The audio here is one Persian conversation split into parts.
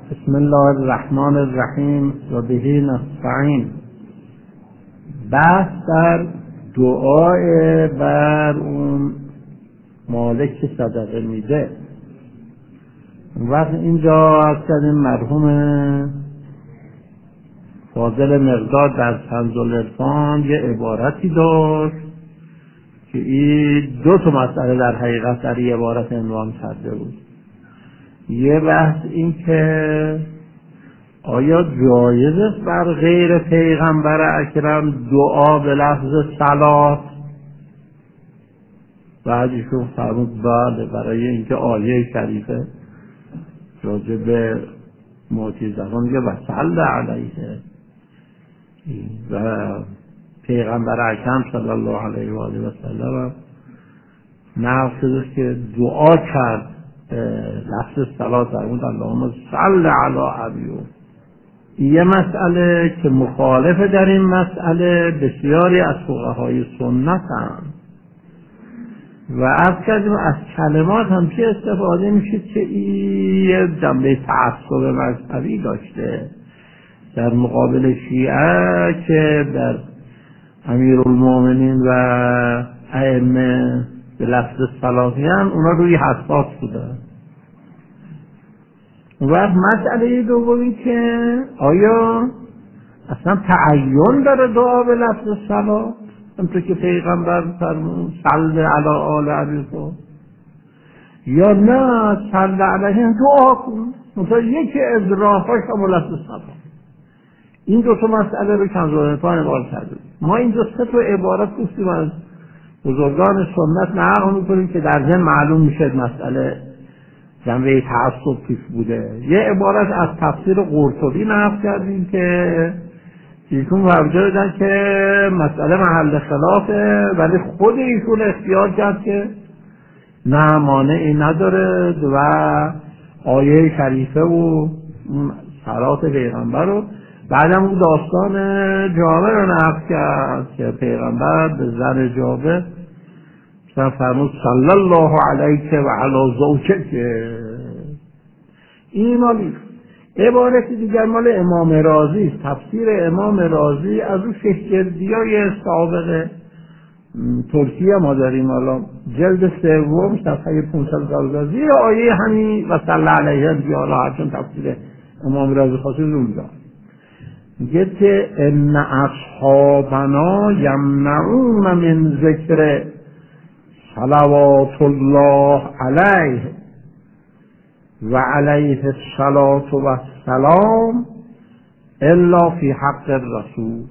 بسم الله الرحمن الرحیم و به نستعین. بحث در دعای بر اون مالک که صدقه میده. وقت اینجا از کردیم مرحوم فاضل مقداد در کنز العرفان یه عبارتی داشت که این دو تا مسئله در حقیقت در این عبارت عنوان کرده بود. یه بحث این که آیا جایز است بر غیر پیغمبر اکرم دعا به لفظ صلات؟ بعدشون فرمود بله، برای اینکه آیه شریفه راجع به معتزله میگه و صلی علیه و پیغمبر اکرم صلی الله علیه و آله و سلم نقل شده که دعا کرد لفظ صلات فرمود اللهم صل علی ابیو. یه مسئله که مخالفه در این مسئله بسیاری از فقهای سنت هم و از کردیم از کلمات هم چه استفاده میشه که این جنبه تعصب مذهبی داشته در مقابل شیعه که در امیرالمومنین و ائمه به لفظ صلاتیان اونا روی حساس بودن. و مسئله دومی که آیا اصلا تعین داره دعا به لفظ صلات همونطور که پیغمبر فرمود صل علی آل ابیکم، یا نه صل علیهم دعا کن مثلا یکی از راه‌هاش هم لفظ صلات. این دو تا مسئله رو کنز العرفان عنوان کرده. ما اینجا سه تا عبارت گفتیم از بزرگان سنت نقل می‌کنیم که در ذهن معلوم میشه مسئله جنبه تعصب توش بوده. یه عبارت از تفسیر قرطبی نقل کردیم که ایشون فرموده دادن که مسئله محل خلافه، ولی خود ایشون اختیار کرد که نه مانعی نداره و آیه شریفه و صلات پیغمبر رو بعدم اون داستان جابر رو نقل کرد که پیغمبر به زن جابر فرمود صلی الله علیک و علی زوجک. این مالی عبارت دیگر مال امام رازی است. تفسیر امام رازی از اون ششگردیای سابق ترکیه ما داریم الان جلد سوم صفحه 512 زیر آیه همین و صلی علیه دیالا هرچون تفسیر امام رازی خاصی اونجا میگه که ان اصحابنا یمنعون من ذکر صلوات الله علیه و علیه الصلاة و السلام الا فی حق الرسول.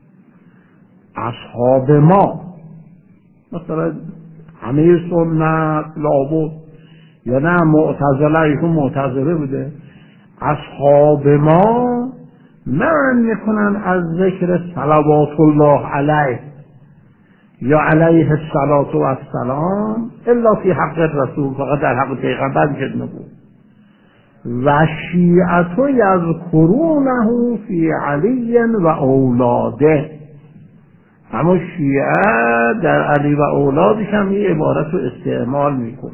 اصحاب ما مثلا همه سنت لابد یا نه معتزله، ایشون معتزله بوده، اصحاب ما منع میکنن از ذکر صلوات الله علیه یا علیه الصلاة و السلام الا فی حق الرسول، فقط در حق پیغمبر میشه نبود. و شیعه یذکرونه فی علی و اولاده، اما شیعه در علی و اولادش هم این عبارت رو استعمال میکنن.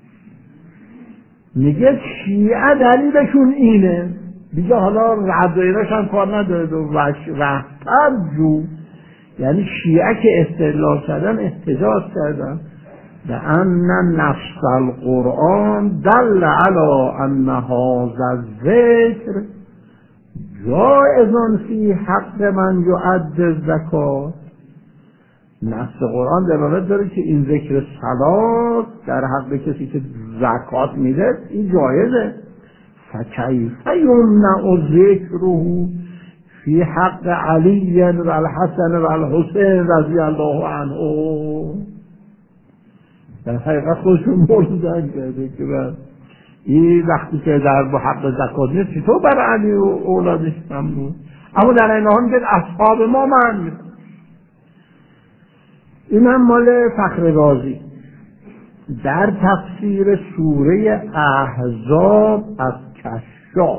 میگه شیعه دلیلشون اینه، دیگه حالا رد و ایناش هم کار نداره و جو، یعنی شیعه که استدلال کردن احتجاج کردن به ان نفس القرآن دل علی ان هذا الذکر جائز فی حق من یؤدی الزکات. نفس قرآن دلالت داره که این ذکر صلات در حق کسی که زکات میده این جایزه. فکیف یمنع ذکره فی حق علی و الحسن و الحسین رضی الله عنه. در حقیقت خودشون مردن کرده که این وقتی که در حق زکات نیست چطور برای علی و اولادش ممنوع، اما در این حال میگه اصحاب ما من. این هم مال فخر رازی در تفسیر سوره احزاب از کشاف.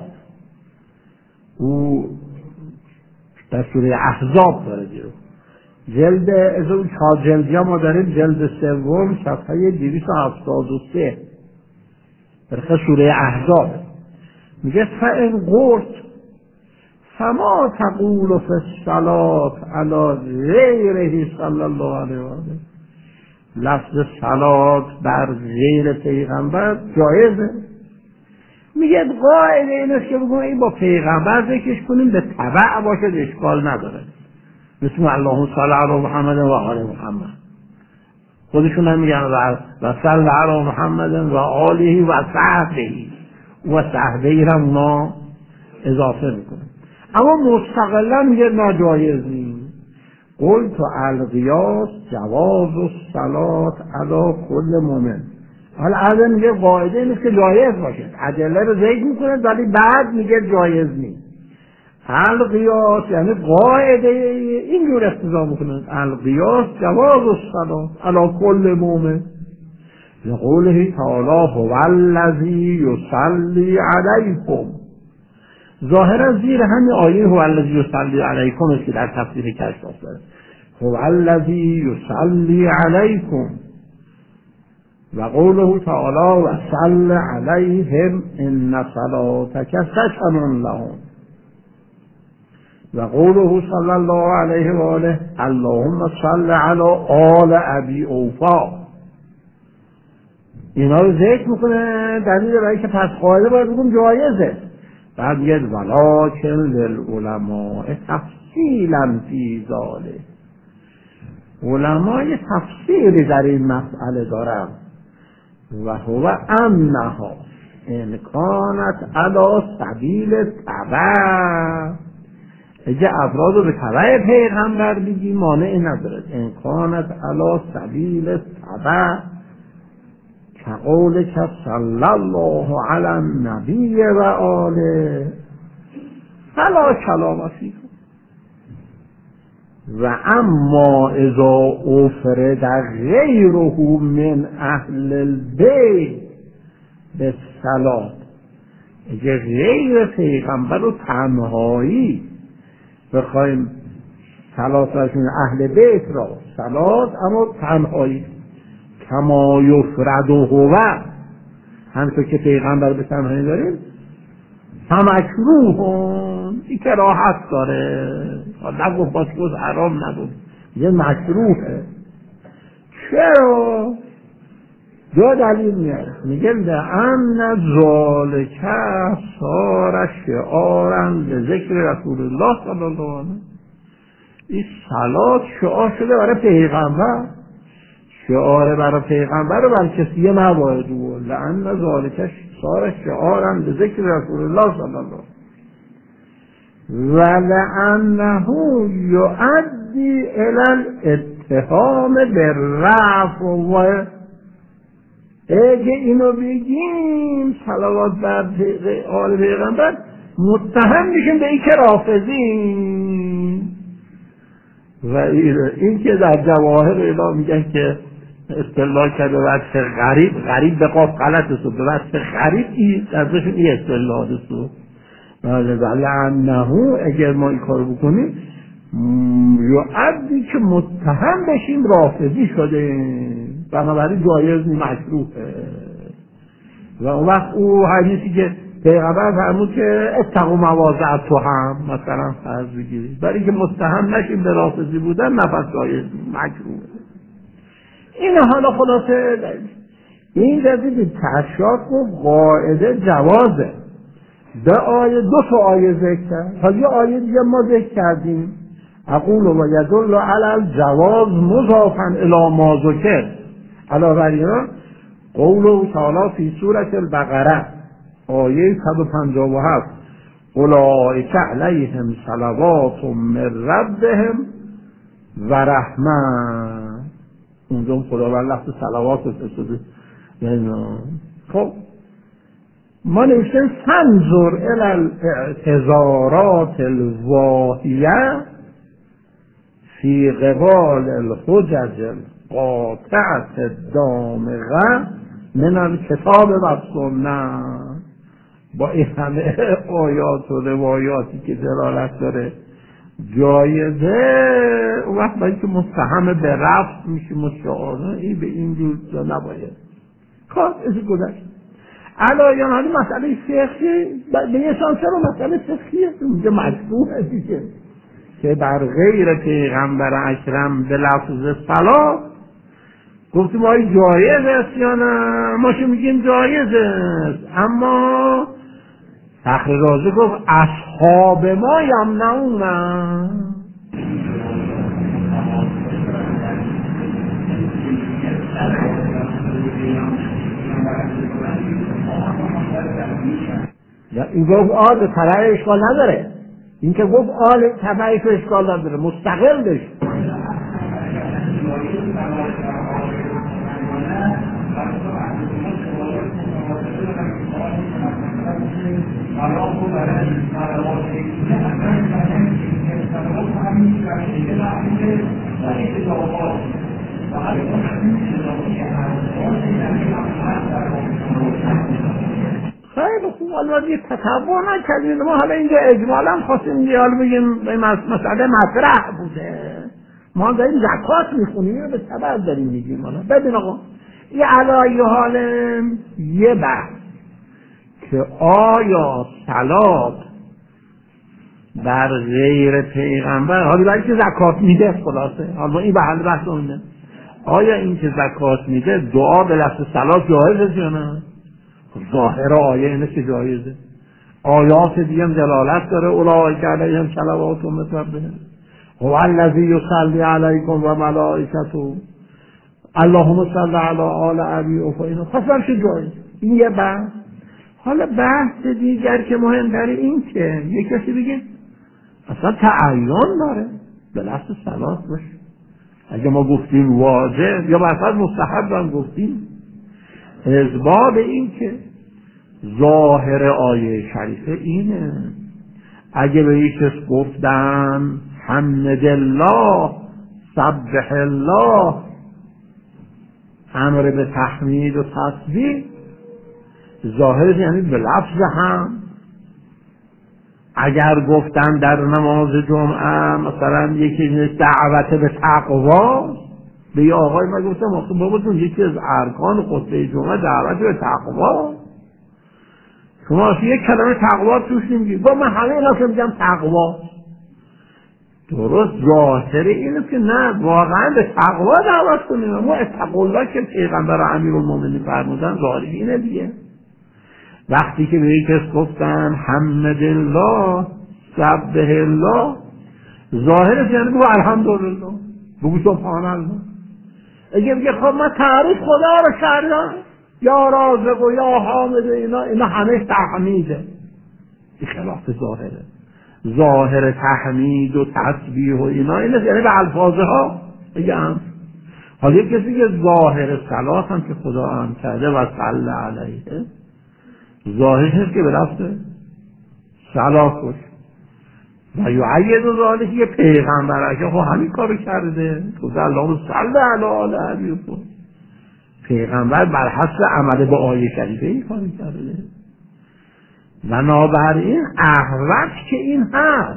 او در سوره احزاب داره دیگه جلد از اون 4 جلدی ها ما داریم، جلد سوم صفحه 273 در سوره احزاب میگه فإن قلت فما تقول فی الصلاة علی غیره صلی الله علیه و آله. لفظ صلات بر غیر پیغمبر جایزه؟ میگه قاعده اینه که بگم این با پیغمبر ذکرش کنیم به تبع باشه اشکال نداره، مثل اللهم صل علی محمد و آل محمد. خودشون هم میگن و صل علی محمد و آله و صحبه هم اونا اضافه میکنه. اما مستقلا میگه ناجایز نیست. قلت القیاس جواز الصلاة علی کل مؤمن. حالا اول میگه قاعده اینه که جایز باشه، ادله رو ذکر میکنه ولی بعد میگه جایز نیست. القیاس یعنی قاعده اینجور اقتضا میکنه، القیاس جواز الصلاة علی کل مؤمن. لقوله تعالی هو الذی یصلی علیکم. ظاهرا زیر همین آیه هو الذی یصلی علیکم است که در تفسیر کشف افتاده. هو الذی یصلی علیکم و قوله تعالی و صل علیهم ان صلاتک سکن لهم و قوله صلی الله علیه و آله اللهم صل علی آل ابی اوفا. اینا رو ذکر میکنه دلیل برای که پس قاعده باید بگم جایزه. بعد میگه ولکن للعلماء تفصیلا فی ذلک. علما یه تفسیری در این مسئله دارن و هو انها ان کانت علی سبیل تبع. اگه افراد رو به تبع پیغمبر بگی مانعی نداره. ان کانت علی سبیل تبع كقولك صلی الله علی النبی و آله فلا کلام فیه. و اما اذا افرد غیره من اهل البیت بالصلاة، اگه غیر پیغمبر و تنهایی بخوایم صلاتشون اهل بیت را صلات اما تنهایی کما یفرد و هو، همونطور که پیغمبر به تنهایی داریم، فمکروهون، این که راحت داره، نگفت باش گفت حرام نگفت، یه مکروهه. چرا؟ دو دلیل میاره. میگه لأن ذالک صار شعارا لذکر رسول الله صلی الله علیه و این صلات شعار شده برای پیغمبر، شعار برای پیغمبر رو بر کسی نباید بود. لأن ذالک صار شعارا لذکر رسول الله صلی الله علیه و لأنه یؤدی الی الاتهام بالرفع. و اگه اینو بگیم صلوات بر آل پیغمبر متهم میشیم به این که رافضیم. و این که در جواهر اعلام میگن که اصطلاح کرده به وصف غریب به قاف غلط است، به وصف غریب این ازشون این اصطلاح است. لعنه اگر ما این کارو بکنیم یعدی که متهم بشیم رافضی شده، بنابراین جایز نیست، مکروهه. و اون وقت او حدیثی که پیغمبر فرمود که اتقوا مواضع التهم مثلا فرض بگیرید، برای که متهم نشیم به رافضی بودن، نفس جایز نیست، مکروهه. این حالا خلاصه این جدید تشریعات و قاعده جوازه. دو تا آیه ذکر کرد. حالا یه آیه دیگه ما ذکر کردیم اقول و یدل علی الجواز مضافا الی ما ذکر علاوه بر اینا قوله تعالی فی سوره البقره آیه 157 اولئک علیهم صلوات من ربهم و رحمه. اونجا خداوند لفظ صلوات استفاده. خب ما نوشتیم فانظر الی الاعتذارات الواهیه فی قبال الحجج القاطعه الدامغه من الکتاب و سنه. با این همه آیات و روایاتی که دلالت داره جایزه، اون وقت باید که متهم به رفض میشه مستعانه این به این جور نباید کار ازی گذشت. علایان حالی مسئله فقهی به یه سان چرا مسئله فقهیه اونجا مجبوره دیگه که بر غیر پیغمبر اکرم به لفظ صلات گفتیم آیا جایز است یا نه؟ ما شو میگیم جایز است، اما فخر رازی گفت اصحاب ما یمنعون. این گفت آل تبعی اشکال نداره، این که گفت آل تبعی اشکال نداره مستقل بشه. خیلی خوب، حالا یه تطور نکردیم ما، حالا اینجا اجمالا خواستیم دیال بگیم به مسئله مطرح بوده، ما داریم زکات میخونیم به سبب داریم میگیم. حالا ببین آقا یه علایه حال یه بحث که آیا صلات بر غیر پیغمبر، حالا برای که زکات میده خلاصه، حالا این بحث اونه، آیا این که زکات میده دعا به لفظ صلات جایزه یا نه؟ ظاهر آیه اینه که جایزه، آیات دیگه هم دلالت داره اولئک علیهم صلوات من ربهم هو الذی یصلی علیکم و ملائکته اللهم صل علی آل ابی اوفا، پس چه جایز؟ این یه بحث. حالا بحث دیگر که مهمتره این که یک کسی بگه اصلا تعین داره به لفظ صلات باشه، اگه ما گفتیم واجب یا مثلا مستحب هم گفتیم، اسباب این که ظاهر آیه شریفه اینه، اگه به یک کس گفتن حمد الله سبح الله، امر به تحمید و تسبیح، ظاهرش یعنی به لفظ هم. اگر گفتن در نماز جمعه مثلا یکی دعوت به تقوا، به یه آقای ما گفتم باباتون یکی از ارکان خطبه جمعه دعوت به تقوا، شما یک کلمه تقوا توش نمیگی، با من همه اینا که میگم تقوا، درست ظاهر اینه که نه واقعا به تقوا دعوت کنیم، ما اتقوا الله که پیغمبر امیرالمومنین فرمودن ظاهر اینه دیگه. وقتی که به یک کس گفتن حمد الله سبح الله، ظاهرش یعنی بگو الحمدلله، بگو سبحان الله. اگه میگه خب من تعریف خدا رو کردم یا رازق و یا حامد، اینا همه تحمیده، این خلاف ظاهره. ظاهر تحمید و تسبیح و اینا یعنی به الفاظها بگم. حالا یک کسی که ظاهر صلات هم که خدا هم کرده و صلی علیه، ظاهرش که به لفظ صلات باشه و یعید و ذالک که پیغمبر که خب همین کارو کرده، خدا اللهم صلی علی آل ابی، پیغمبر بر حسب عمل به آیه شریفه این کارو کرده. بنابراین احوط که این هست،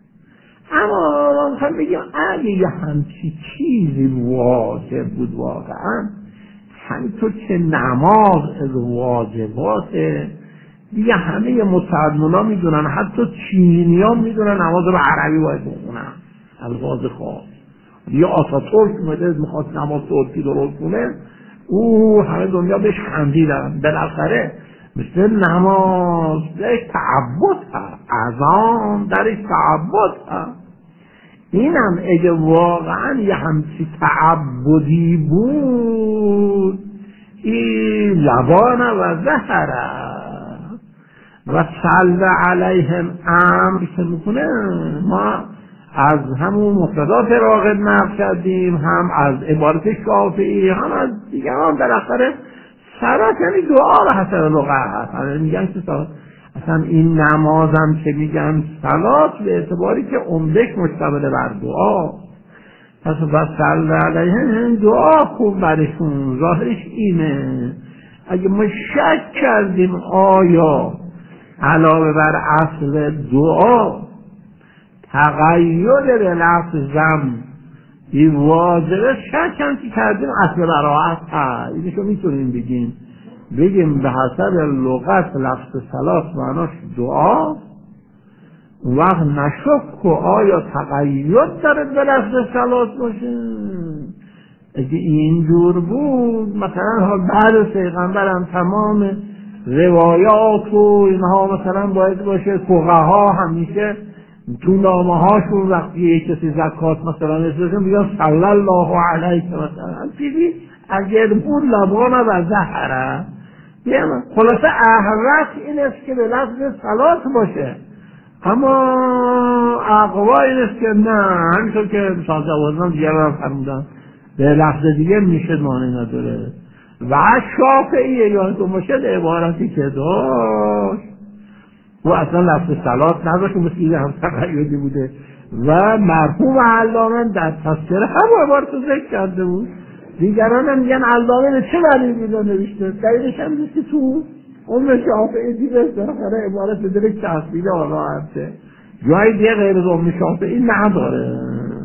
اما ما میخوایم بگیم اگه یه همچی چیزی واجب بود واقعا، همینطور که نماز از واجباته دیگه، همه مسلمان‌ها میدونن، حتی چینی‌ها میدونن نماز رو عربی باید بخونن، الفاظ خاص. یه آتاتورک اومده میخواد نماز ترکی درست کنه، همه دنیا بهش خندیدن. بالاخره مثل نماز درش تعبد هست، اذان درش تعبد هست. اینم اگه واقعا یه همچی تعبدی بود، این لبان و زهره و صلی علیهم امر که میکنه، ما از همون مقتضات راغب نقل کردیم، هم از عبارت شافعی، هم از دیگران. بالاخره صلات یعنی دعا به حسب لغت هست. میگن که اصلا این نمازم که میگن صلات به اعتباری که عمدش مشتمل بر دعا، پس بس صلی علیهم دعا خوب برشون، ظاهرش اینه. اگه ما شک کردیم آیا علاوه بر اصل دعا تغییر به لفظم این واجبه، شک هم که کردیم اصل براحت هست، اینشو میتونیم بگیم بگیم به حسب لغت لفظ صلات معناش دعا، اون وقت نشک و آیا تقید داره به لفظ صلات باشه؟ اگه اینجور بود مثلا بعد پیغمبرم تمام روایات و اینها مثلا باید باشه، فقها همیشه تو نامه هاشون وقتی یک کسی زکات مثلا نسبتشون بیان صلی الله علیه مثلا دیدی اگر بود لبان و زهره خلاصه احرف این است که به لفظ صلات باشه، اما اقوا این است که نه، همینطور که مثال جوازان دیگر رو فرمودن به لفظ دیگه میشه معنی نداره. و شافعیه یادتون باشه عبارتی که داشت و اصلا لفظ صلات نداشت و مثل هم تقییدی بوده و مرحوم علامه در تذکره هم عبارت رو ذکر کرده بود. دیگران هم میگن علامه چه معنی بیده نوشته، دلیلش هم نیست که تو اون شافعی دیگه بالاخره عبارت بداره که تحصیل آنها هسته جایی دیگه غیر از اون شافعی نداره.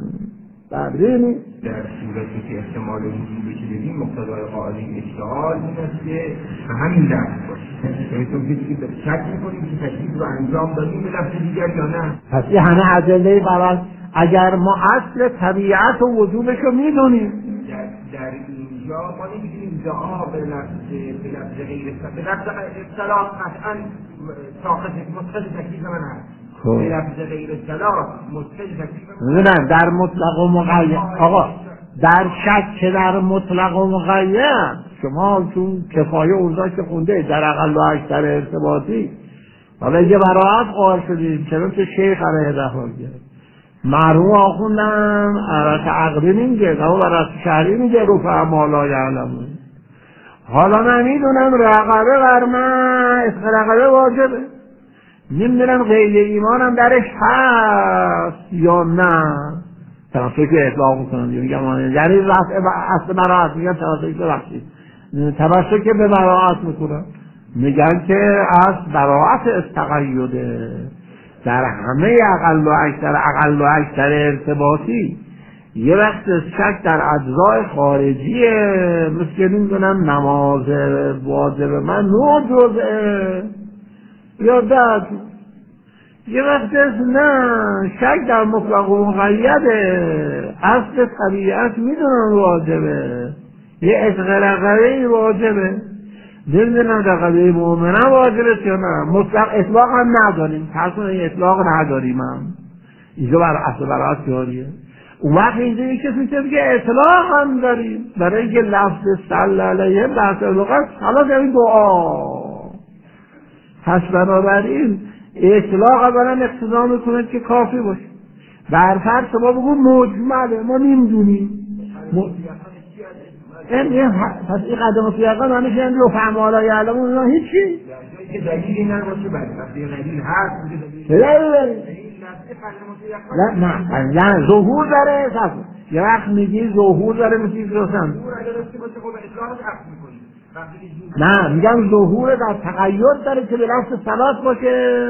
بردینی در صورتی که احتمال وجودی که دیدیم مقتضای قاعده اشتغال این است که همین لفظ باشه، یعنی تو کسی که شک می‌کنیم که تشریف رو انجام دادیم به لفظ دیگر یا نه. پس این همه ادله برای اگر ما اصل طبیعت و وجودش رو میدونیم در اینجا ما نمی‌دونیم دعا به لفظ غیر به لفظ اصطلاح قطعاً ساخت متخذ تکلیف من هست، به لفظ غیر اصطلاح متخذ تکلیف من نه در مطلق و مقید. آقا در شک که در مطلق و مقید شما چون کفایه اونجا که خونده در اقل و اکثر ارتباطی حالا یه براعت قائل شدید چرا که شیخ علیه دفعه کرد مرحوم آخوندم عرص عقلی نمیگه اما عرص شهری میگه رو فهم لا یعلمون. حالا نمیدونم رقبه بر من اسم رقبه واجبه، نمیدونم غیر ایمانم درش هست یا نه، تناسوی که اطلاق میکنم میگم یعنی رفع اصل براعت میگن تناسوی که رفتی تبسته که به براعت میکنم میگن که از براعت استقیده در همه اقل و اکثر ارتباطی یه وقت شک در اجزای خارجیه، مثل نمیدونم نماز واجب من 9 جزءه یا 10، یه وقت نه شک در مطلق و مقیده، اصل طبیعت میدونم واجبه، یه عشق رقبه واجبه، نمیدونم رقبه مؤمنه واجبه یا نه، مطلق اطلاق هم نداریم، پس این اطلاق نداریم هم اینجا بر اصل براعت جاریه. اون وقت اینجا یک کسی که دیگه اطلاق هم داریم برای اینکه لفظ صلی علیه لفظ لغت صلات یعنی دعا، پس بنابراین اطلاق اولا اقتضا میکنه که کافی باشه. بر فرض شما بگو مجمله ما نمیدونیم پس این قدم فیقا معنیش یعنی رو فهمالا یعلمون اینا هیچی که دلیلی نباشه بعد وقتی دلیل هست نه ظهور داره یه وقت میگی ظهور داره مثل روشن نه میگم ظهور در تقید داره که به لفظ صلات باشه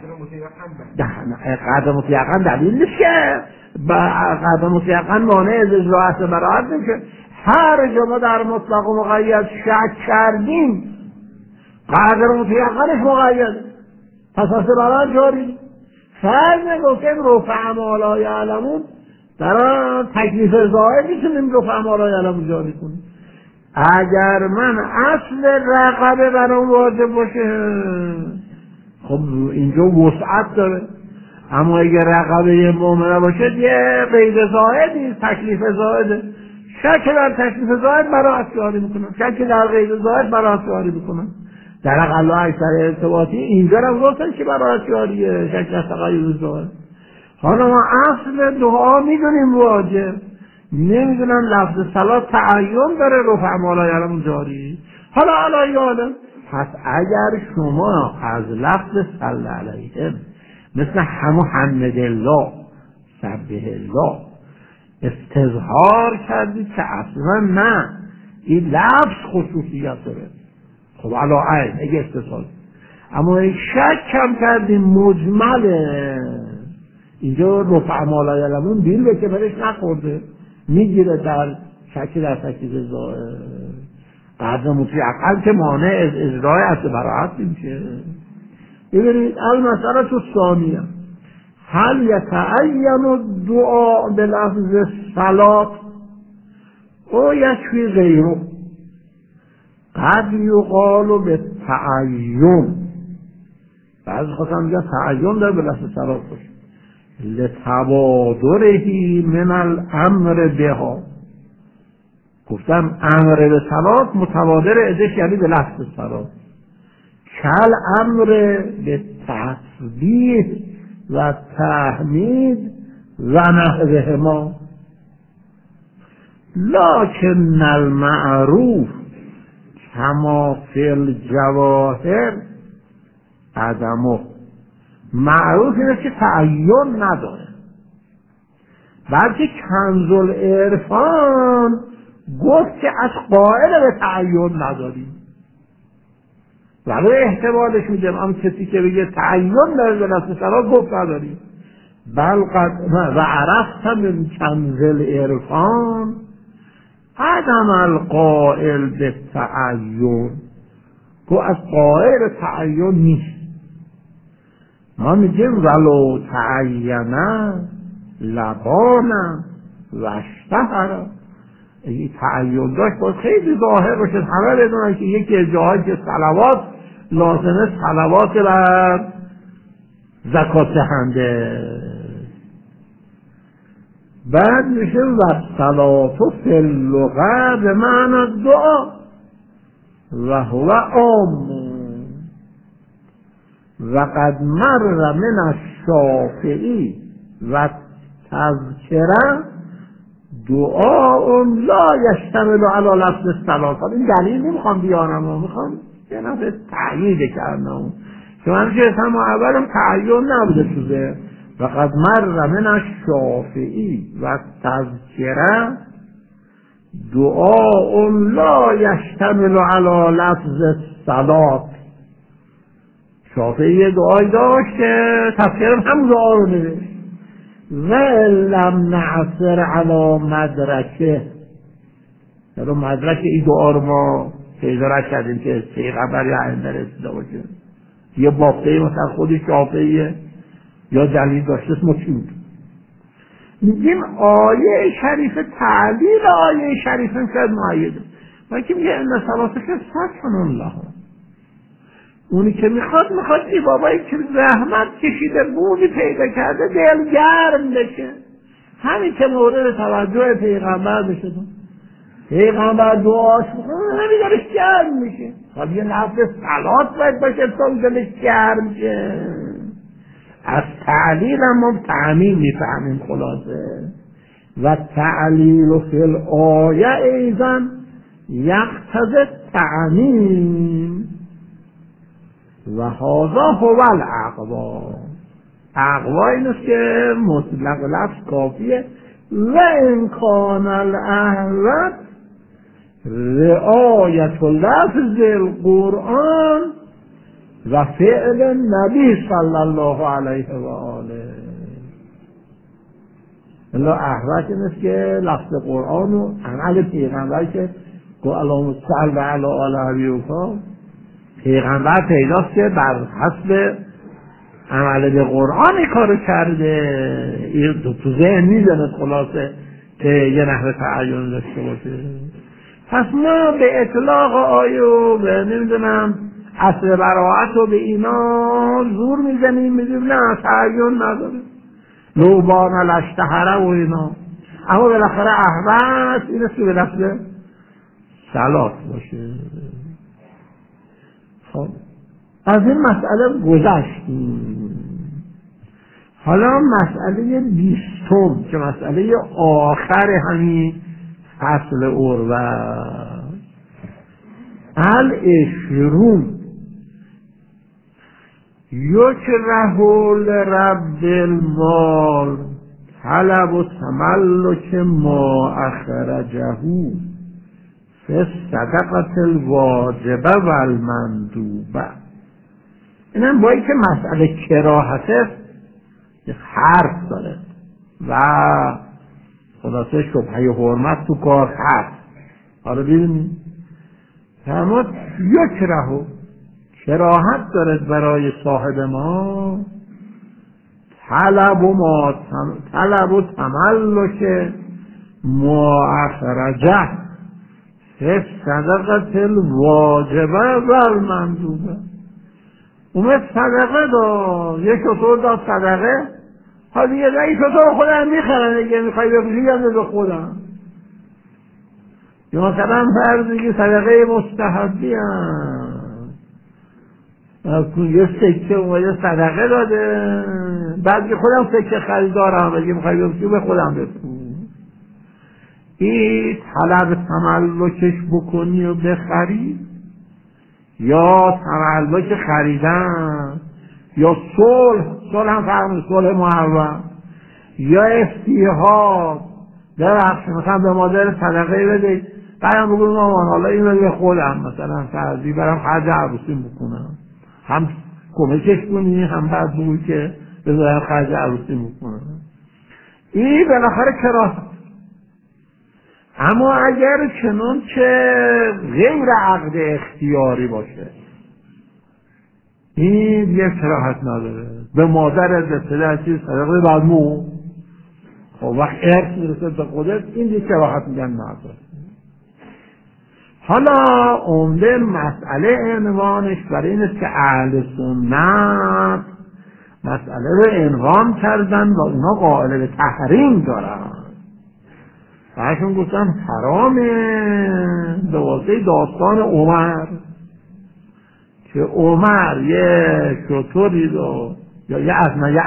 قدر مطلقاً دلیل نیست که قدر مطلقاً مانع از اجراعات براعت نمیشه. هر جا ما در مطلق و مقید شک کردیم قدر مطلقاًش مقید پس اصل براعت جاری فرض نگفتیم رفع ما لا یعلمون برای تکلیف زائد میتونیم رفع ما لا یعلمون جاری کنیم. اگر من اصل رقبه برام واجب باشه خب اینجا وسعت داره، اما اگر رقبه مؤمنه باشه یه قید زائدی تکلیف زائده، شک در تکلیف زائد براعت جاری میکنم، شک در قید زائد براعت جاری میکنم. در اقل و اکثر ارتباطی اینجا رو گفتن که براعت جاریه شک در تقید زائد. حالا ما اصل دعا میدونیم واجب، نمیدونم لفظ صلات تعین داره رفع ما لا یعلمون جاری. حالا یادم پس اگر شما از لفظ صلی علیه مثل حمد الله سبح الله استظهار کردید که اصلا نه این لفظ خصوصیت داره، خب علاء اگه استظهار اما این شک کم کردیم مجمله اینجا رفع ما لا یعلمون بیل به که برش نخورده میگیره در شکی در تکیز زائد. قدر مطلقاً که مانع از اجرای اصل براعت میشه. ببینید المسئله الثانیه هل یتعین الدعاء بلفظ الصلاة او یکفی غیره؟ قد یقال بالتعین، بعضی خواستم میگن تعین داره بلفظ صلاة باشه، لتبادره من الامر بها، گفتم امر به صلاة متبادر ازش یعنی به لفظ صلاة، کل امر به تسبیح و تحمید و نحوهما، لکن المعروف کما فی الجواهر عدمه. معروف اینه که تعین نداره، بلکه کنز العرفان گفت که از قائل به تعین نداریم، ولی احتمالش میدیم اما کسی که بگه تعین داره به نفس صلاة گفت نداریم. بل قد و عرفت من کنز العرفان عدم القائل به تعین، تو از قائل تعین نیست. ما میگیم ولو تعینه لبانه و اشتهره، این تعین داشت باید خیلی ظاهر باشه، همه بدونن که یکی جاهایی که صلوات لازمه صلوات بر زکات دهنده. بعد میشه و صلات فی اللغة به معنی دعا و هو عام و قد مر من الشافعی و تذکره دعا لا یشتمل علی لفظ الصلاة. این دلیل نمیخوام بیارم، میخوام یه نفع تأیید کردم که من که هم اولم تعین نبوده شده. و قد مر من الشافعی و تذکره دعا لا یشتمل علی لفظ الصلاة. شافعی دعایی داشت که تذکره هم دعا رو نوشت و لم نعثر علی مدرکه، در مدرک این دعا رو ما پیدا کردیم که پیغمبر یا ائمه رسیده باشه، یه بافته مثلا خودش شافعیه یا دلیل داشته ما چی بود؟ میگیم آیه شریف تعلیل آیه شریف هم شاید معیده، و که میگه ان صلاتک سکن الله، اونی که میخواد این بابایی که زحمت کشیده بودی پیدا کرده دل گرم بشه، همین که مورد توجه پیغمبر بشه، پیغمبر دعاش همین دلش گرم میشه. خب یه لفظ صلات باید باشه تا دلش گرم شه. از تعلیل هم تعمیم میفهمیم خلاصه. و تعلیل فی الآیه ایضا یقتضی تعمیم و هذا هو الاقوا. اقوا این است که مطلق لفظ کافیه و امکان الاحوط رعایت لفظ القرآن و فعل نبی صلی الله علیه و آله. الا احوط این است که لفظ قرآن و عمل پیغمبر که گو اللهم صل علی آل حبیبک، پیغمبر پیداست که بر حسب عمل به قرآن کارو کرده، این تو ذهن میزنه خلاصه که یه نحوه تعین داشته باشه. پس ما به اطلاق آیه و به نمیدونم اصل براعت و به اینا زور میزنیم، میگیم نه تعین نداره، لوبان الاشتهره و اینا، اما بالاخره احوط این است که به لفظ صلات باشه. خب از این مسئله گذشتیم، حالا مسئله 20 که مسئله آخر همین فصل اروه، العشرون یکره لرب المال طلب و تملک ما اخرجه فی الصدقة الواجبه و المندوبه. اینم با اینکه مسئله کراهته حرف داره و خلاصه شبهه حرمت تو کار هست. حالا ببینید فرمود یکرهو کراهت دارد برای صاحب ما طلب و تملک ما اخرجه فی صدقه الواجبه و المندوبه. اومد صدقه داد، یک شطور داد صدقه، حالا دیگه این شطور خودم میخرن دیگه، میخوای بفروشی یا به خودم. یا مثلا فرض دیگه صدقه مستحبی هم یه سکه اومده صدقه داده، بعد که خودم سکه خریدارم دیگه، میخوای بفروشی به خودم بفروش. این طلب تملکش بکنی و بخری، یا تملک خریدن، یا صلح هم فرمود، صلح محرم، یا استیحاب، درخش مثلا به مادر صدقه بده، بعدم بگو مامان حالا اینو به خودم مثلا فرضی برم خرج عروسی بکنم، هم کمکش کنی هم بعد بگوی که بذارم خرج عروسی بکنم. این بالاخره کراهت. اما اگر چنون که غیر عقد اختیاری باشه، این دیگه کراهت نداره. به مادر پدر چیز صدقه بعد مو، خب وقت ارث میرسه به خودت، این دیگه کراهت میگن نداره. حالا عمده مسئله عنوانش برای این است که اهل سنت مسئله رو عنوان کردن و اونا قائل به تحریم دارن. برشون گفتن حرامه به واسه داستان عمر که عمر یه شطوری رو یا یه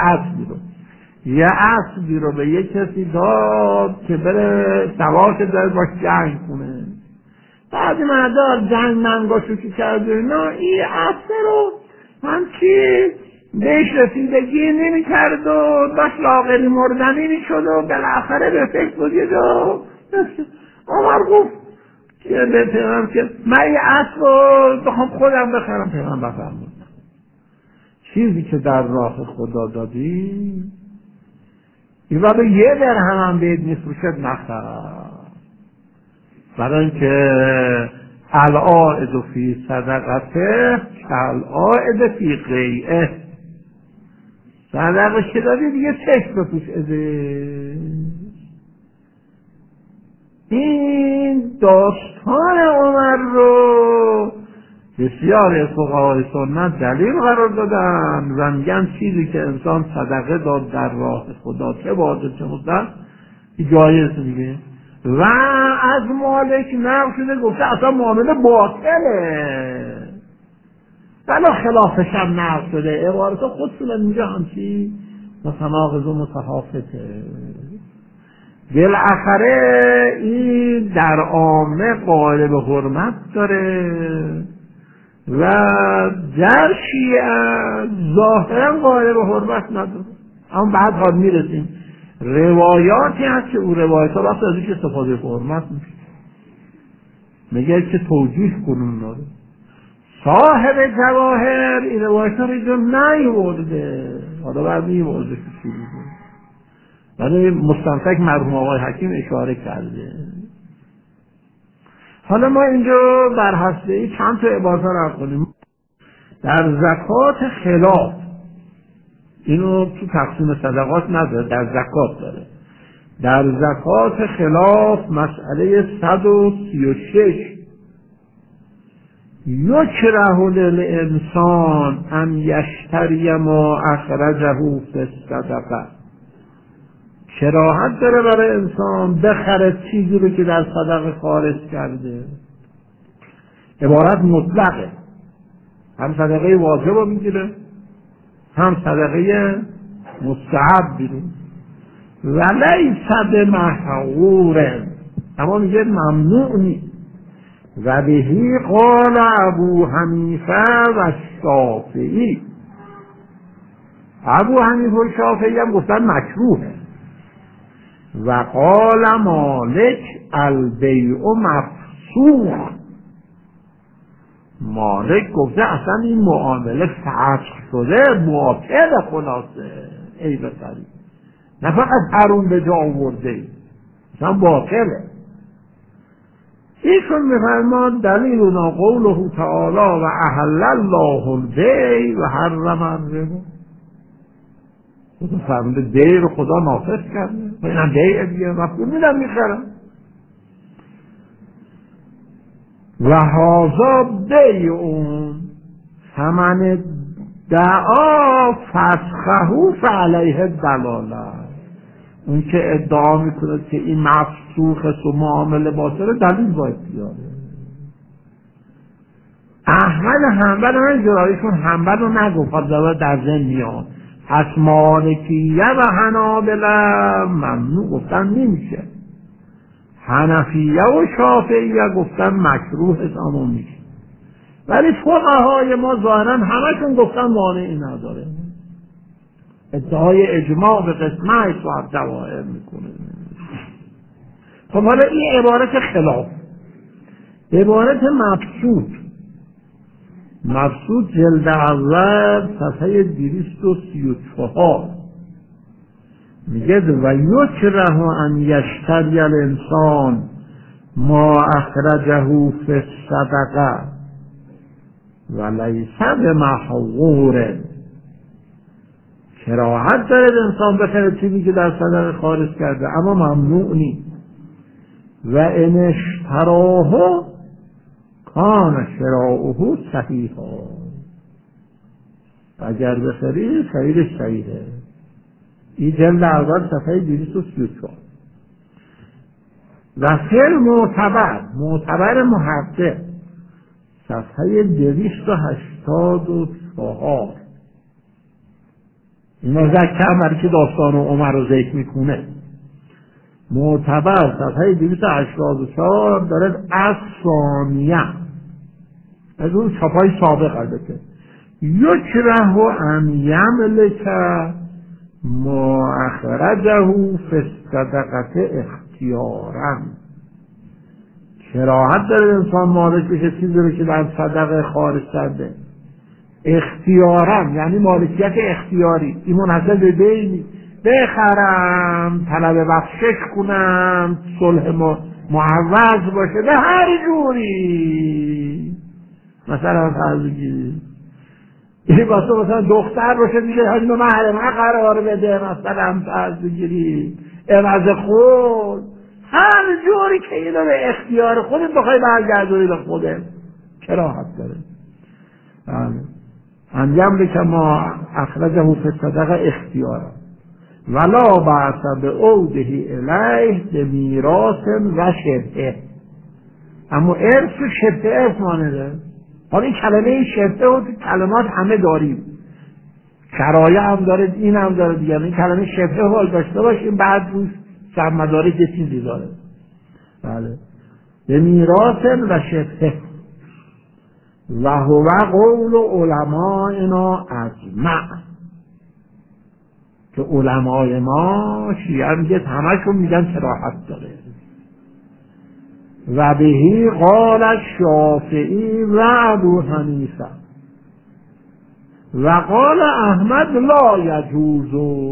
اسبی رو به یه کسی داد که بره سوار که داره باش جنگ کنه. بعضی مردار جنگ منگاشو که کرده اینا، این اسب رو همچی بهش رسیدگی نمی کرد و داشت لاغری مردنی می شد و بالاخره به فکر بودید و عمر گفت که به پیغمبر که من این اسب رو بخوام خودم بخرم. پیغمبر فرمود چیزی که در راه خدا دادی این وقت یه درهم هم بهت میفروشد نخر، برای اینکه العائد فی صدقته کالعائد فی قیعه، صدقه که دادی دیگه چشم بپوش ازش. این داستان عمر رو بسیار فقهای سنت دلیل قرار دادن و میگن چیزی که انسان صدقه داد در راه خدا چه باشه چه مطلق جایز دیگه. و از مالک نقل شده گفته اصلا معامله باطله، بلا خلافش هم نقل شده، عبارت خودشون اینجا همچی متناقض و متخافته. بالاخره این در عامه قائل به حرمت داره و در شیعه ظاهرا قائل به حرمت نداره. اما بعد ها میرسیم روایاتی هست که او روایت ها وقت ازش استفاده به حرمت میشه، میگه که توجیه کنون داره. صاحب جواهر این روایت ها رو نیورده، حالا بعد میورده که چی بوده، ولی مستمسک مرحوم آقای حکیم اشاره کرده. حالا ما اینجا بر هسته چند تا عبارت را کنیم. در زکات خلاف، اینو تو تقسیم صدقات نداره، در زکات داره. در زکات خلاف مسئله 136 یکره للانسان ان یشتری ما اخرجه فی الصدقه، کراهت داره برای انسان بخره چیزی رو که در صدقه خارج کرده. عبارت مطلقه، هم صدقه واجب رو میگیره هم صدقه مستحب بیرون. ولیس بمحظور، اما میگه ممنوع نیست. و بهی قال ابو حنیفه و شافعی، ابو حنیفه و شافعی هم گفتن مکروهه. و قال مالک البیع مفسوخ، مالک گفته اصلا این معامله فسخ شده، معاقد خلاصه، ای بسری نه فقط حروم به جا آورده، اصلا باطله. ایشون میفرماد دلیلنا قوله تعالی و احل الله البیع و حرم الربا. خدا فرموده بیع رو خدا نافذ کرده و اینم بیع دیگه مفهوم میدم میخرم. و هذا بیعون ثمن دعا فسخه فعلیه دلاله. اون که ادعا میکنه که این مفسوخ و معامله باطله دلیل باید بیاره. احمد حنبل من جرایشون حنبل رو نگفت در ذهن میاد. پس مالکیه و حنابله ممنوع گفتن نمیشه، حنفیه و شافعیه گفتن مکروه اما میشه، ولی فقهای ما ظاهرا همشون گفتن مانعی نداره. ادعای اجماع به قسمت و دواهر میکنه. خب حالا این عبارت خلاف عبارت مبسوط جلد اول صفحه 234 میگه و یکره ان یشتری الانسان ما اخرجه فی الصدقه و لیس بمحظور. کراهت داره انسان بخره چیزی که در صدقه خارج کرده اما ممنوع نیست. و ان اشتراه کان شراؤه صحیحا. اگر بخری خریدش صحیحه. این جلد اول صفحه 234. و فعل معتبر محقق صفحه 284. این مذکر که داستان عمر رو ذکر میکنه. معتبر صفحه 284 داره ثانیه از اون چاپای سابق البته. یکره ان یملک ما اخرجه فی الصدقه اختیارا. کراهت داره انسان مالک بشه چیزی رو که در صدقه خارج کرده اختیارا، یعنی مالکیت اختیاری. این منحصر به بیع بخرم، طلب بخشش کنم، صلح معوض باشه، به هر جوری. مثلا فرض بگیرید این واسه مثلا دختر باشه دیگه حجم مهر من قرار بده، مثلا فرض بگیرید عوض خود، هر جوری که اینو به اختیار خودت بخوای برگردونی به خودت کراهت داره. ان یملک ما اخرجه فی الصدقه اختیارا ولا بأس بعوده الیه بمیراث و شبهه. اما ارث و شبهه ارث مانده. حالا این کلمه شبهه و کلمات همه داریم، شرایع هم داره، این هم داره دیگه. این کلمه شبهه حال داشته باشیم بعد روز سر مدارک یه چیزی داره. بله بمیراث و شبهه و هو قول علمائنا اجمع. که علمای ما شیعه میگه همشون میگن کراهت داره. و بهی قال الشافعی و ابو حنیفه و قال احمد لا یجوز.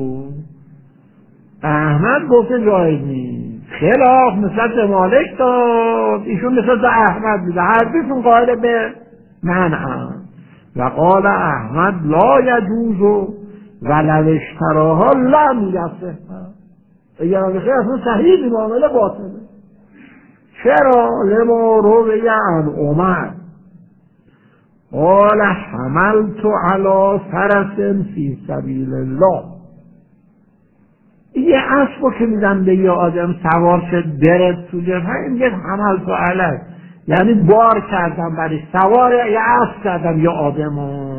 احمد گفته جایز نیست. خلاف نسبت به مالک داد، ایشون نسبت به احمد میده، هر دوشون قائل به منع. و قال احمد لا یجوز ولو اشتراها لم یصح. اگر بخیر اصلا صحیح معامله باطله. چرا؟ لما روی عن عمر قال حملت على فرس فی سبیل الله. یه اسبو که میدن به یه آدم سوار شد برد تو جبهه، میگه حملت علیه، یعنی بار کردم برش، سوار یه اسب کردم یه آدمو.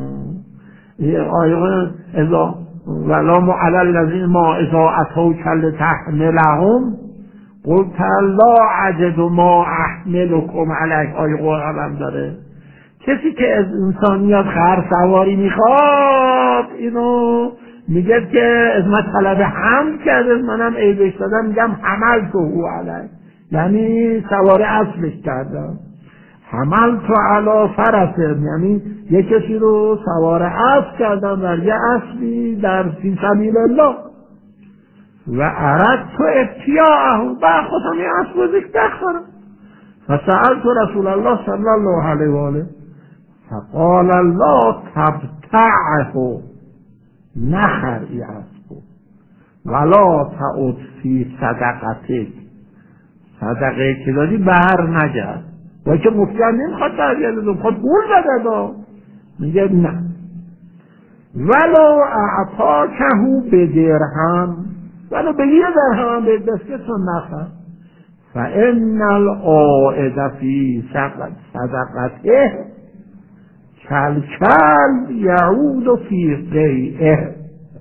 آیه اذا ولا معلی الذین ما اذا اتوک لتحملهم قلت لا اجد ما احملکم علیه. آیه قرآن هم داره. کسی که از انسانیات خر سواری میخواد اینو میگه که از من طلب حمل کرده، منم عیبش دادم میگم حملت او علیه، یعنی سوار اسبش کردم. حملت علی فرس یعنی یک کسی رو سوار اسب کردم در یه اسبی در فی سبیل الله. و اردت ابتیاعه، و خودم یه اسب رو بخرم. فسألت رسول الله صلی الله علیه و آله فقال لا تبتعه، نخر ای اسبو، ولا تعد فی صدقتک، صدقه که دادی بر نگرد. و که مفتیان نمیخواد برگرده، خود گول بده، میگه نه. ولو اعطاکه بدرهم، ولو به یه درهم به دستتون نخر. فان العائد فی صدقته کلکل یعود فی قیعه.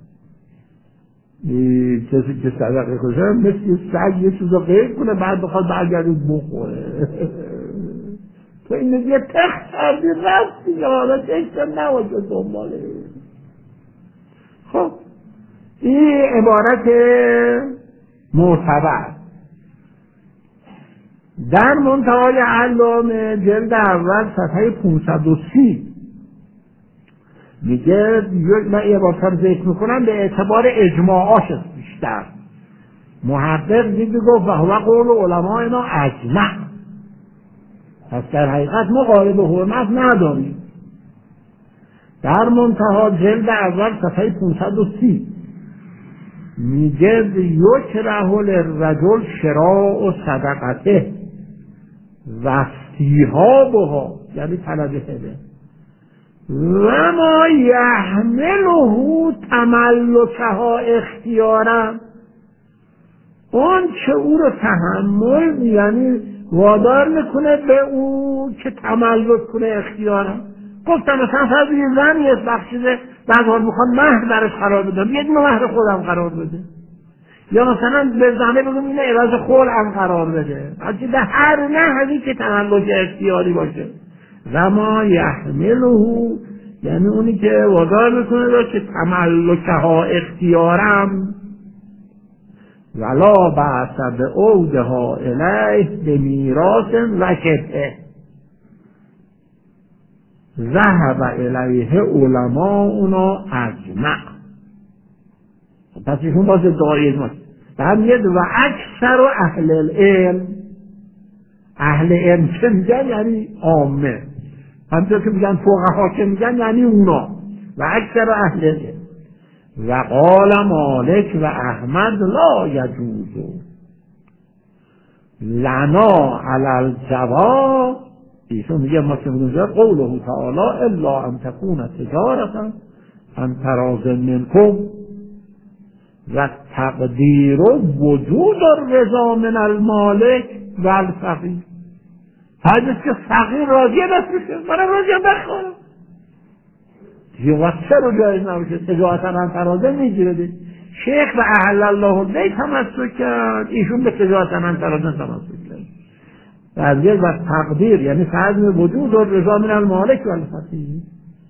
کسی که صدقه خوشه مثل سگ یه چیز رو قیع کنه بعد بخواد برگردید بخوره. تو این یه تخت کردی رفتی حالا تکتر نباشه دنباله. خب این عبارت معتبر در منتهای علامه جلد اول صفحه 530 میگه، من یه بار ذکر میکنم به اعتبار اجماعاش بیشتر. محقق دید گفت و هو قول علماینا اجمع، پس در حقیقت ما قالب حرمت نداریم. در منتها جلد اول صفحه 530 میگه یکره للرجل شراء صدقته و استیهابها، یعنی طلب هدیه، و ما یحمله تملکها اختیارا، اون چه او رو تحمل یعنی وادار میکنه به او که تملک کنه اختیارا. گفتم مثلا فرض یه زنی است بخشیده بعد حال میخوان مهر برش قرار بدم، یه دونه مهر خودم قرار بده، یا مثلا به زنه بگم اینه عوض خلعم قرار بده، هرچی به هر نحوی که تملک اختیاری باشه. و ما یحمله یعنی اونی که وادار میکنه که تملکها اختیارم، ولا بعث به عودها الیه به میراث و شبهه ذهب الیه علماؤنا اجمع. پس ایشون باز ادعای اجماع در میاد. و اکثر اهل العلم، اهل علم که میگن یعنی عامه، همونطور که میگن فقها که میگن یعنی اونا، و اکثر اهل العلم. و قال مالک و احمد لا یجوز لنا علی الجواب، ایشون میگه ما که میگه قوله تعالی الا ان تكون تجارتا ان تراض منکم و تقدیر وجود الرضا من المالک و الفقیر. حدیث که فقیر راضیه بس میشه، من راضیه بخورم دیگه وقت رو جایز نباشه تجارتا ان تراض میگیره. شیخ و احل الله البیت تمسک کرد، ایشون به تجارتا ان تراض تمسک کرد. تقدیر و تقدیر یعنی فضل وجود و رضا من المالک و الفقیر.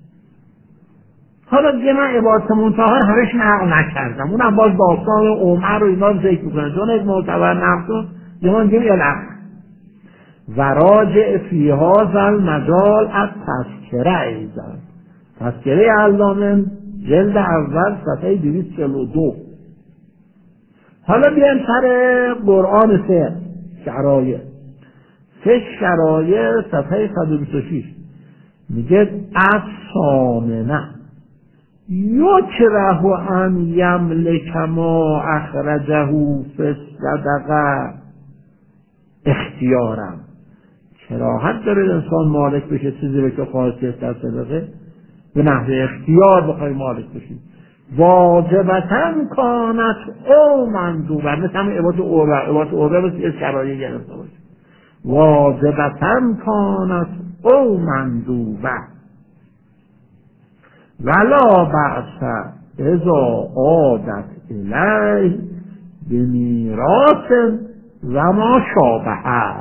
حالا دیگه من عبارت منتهی همش نقل نکردم، اونم باز داستان عمر و اینا رو ذکر میکنن چون از معتبر نقل یه من گیم الخ و راجع فی هذا المجال از تذکره ایزن، تذکره علامه جلد اول صفحه 242. حالا بیایم سر قرآن سه شرایع. سه شرایع صفحه 126 میگه الثامنه یکره ان یملک ما اخرجه فی الصدقه اختیارا، کراهت داره انسان مالک بشه چیزی رو که خواهد در صدقه به نحو اختیار بخوای مالک بشی. واجبتا کانت او مندوبه، مثل همه عبادت اوبه بسید شرایع گرفته باشه. واجبتا کانت او مندوبه ولا بأس اذا عادت الیه بمیراث و ما شابهه،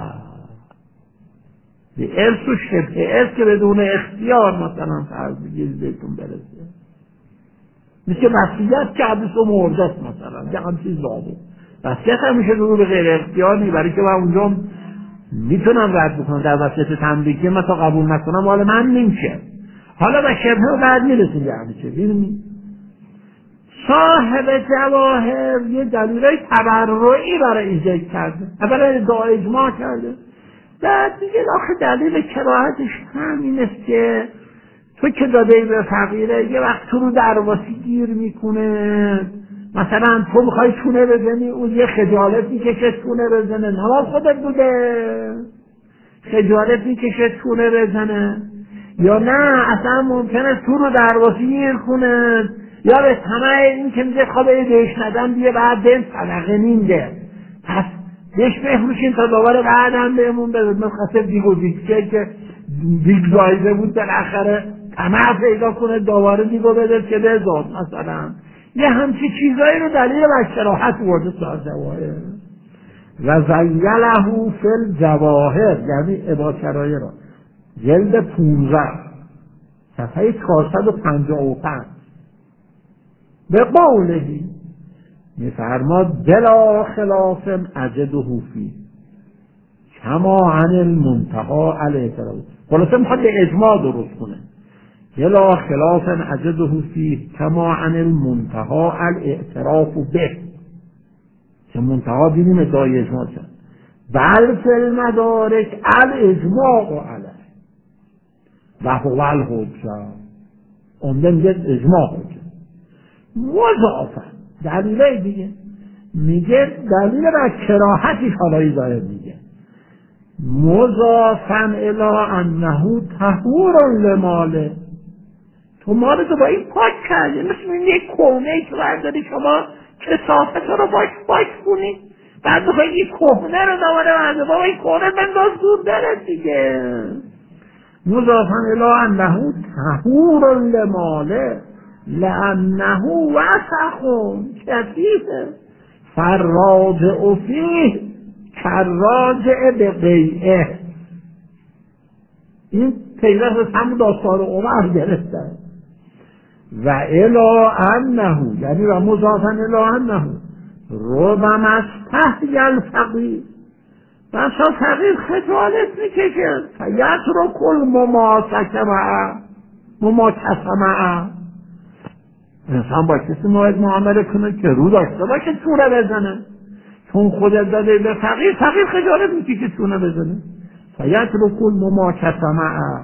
به ارث و شبه ارث که بدون اختیار مثلا فرض بگیرید بهتون برسه، مثل وصیت که حدیث و مرجات مثلا یه همچین زاده وصیت هم میشه به غیر اختیار نی، برای که من اونجا میتونم رد بکنم در وصیت تملیکی من تا قبول نکنم مال من نمیشه. حالا به شبه و بعد میرسیم به همیشه. ببینید صاحب جواهر یه دلیلای تبرعی برای این ذکر کرده، اولا ادعا اجماع کرده، بعد دیگه آخه دلیل کراهتش همین است که تو که داده به فقیره یه وقت تو رو درواسی گیر میکنه، مثلا تو میخوای چونه بزنی اون یه خجالت میکشه چونه بزنه، نماز خودت بوده خجالت میکشه چونه بزنه، یا نه اصلا ممکنه تو رو درواسی گیر کنه، یا به طمع این که میگه خواب بهش ندم بیه بعد دل صدقه نینده، پس بهش بفروشین تا دوباره بعدم بهمون بده. مثل دیگو دیگه که دیگ زایده بود بالاخره طمع پیدا کنه دوباره دیگو بده که بزاد، مثلا یه همچی چیزایی رو دلیل بشراحت ورده سازواره. و زیله فی الجواهر یعنی عباچرایه را جلد 15 صفحه 455 به قولهی میفرماد بلا خلاف اجده فی کما عن المنتهى الاعتراف. خلاصه میخواد به اجماع درست کنه. بلا خلاف اجده فی کما عن المنتهى الاعتراف به، که منتها دیدیم ادعای اجماع شد. بل فی المدارک الاجماع علیه و هو الحجه، اونده میگه اجماع حجه. مضافه دلیل دیگه میگه دلیل بر کراهتش حالایی ظاهر میگه مضافن الی انه طهور لماله، تو مال تو با این پاک کردی، مثل این یک کهنه که برداری شما کثافت رو باش کنی، بعد بخوایی این کهنه رو دوباره برده بابا این کهنه بنداز دور درد دیگه. مضافن الی انه طهور لماله لانه وسخ کثیفه فالراجع فیه کالراجع بقیعه. این پیوست از همون داستان عمر گرفته. و الی انه یعنی و مضافن الی انه ربما استحی الفقیر، بسا فقیر خجالت میکشه فیترک المماسکه معه، انسان با کسی باید معامله کنه که رو داشته باشه چونه بزنه، چون خودت داده به فقیر خجالت میکشه چونه بزنه. فیترک المماسکه معه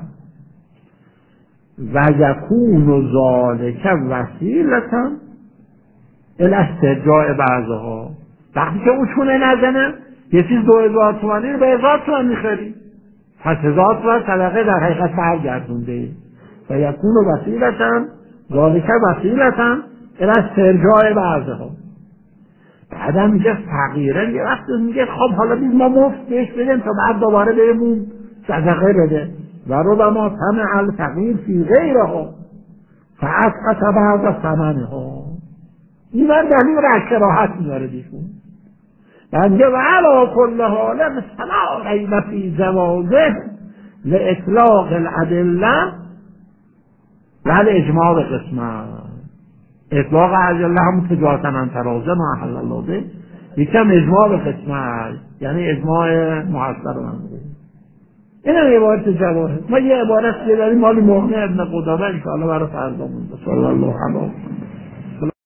و یکون ذالک وسیلة الی استرجاع بعضها. وقتی که او چونه نزنه یه چیز 2000 تومانی رو به 1000 تومان میخری، پس 1000 تومان صدقه در حقیقت برگردونده. و یکون وسیلة ذالک وسیلة الی استرجاع بعضها. بعدم میگه فقیره یه وقت میگه خب حالا بیز ما مفت بهش بدیم تا بعد دوباره بهمون صدقه بده. و ربما طمع الفقیر فی غیرها فاسقط بعض ثمنها. این من دلیل را کراهت میاره دیشون. بنده و علا کل حال مثلا ریب فی جوازه لاطلاق الادله و الاجماع قسمت. اطلاق ادله هم تجارتا عن تراض ما احل الله به، یکم اجماع به قسمت یعنی اجماع محصر من. این هم عبارت جواهر. ما یه عبارت داریم مالی مهمه ابن قدامه انشاءالله برای فردا مونده. صلی الله علیه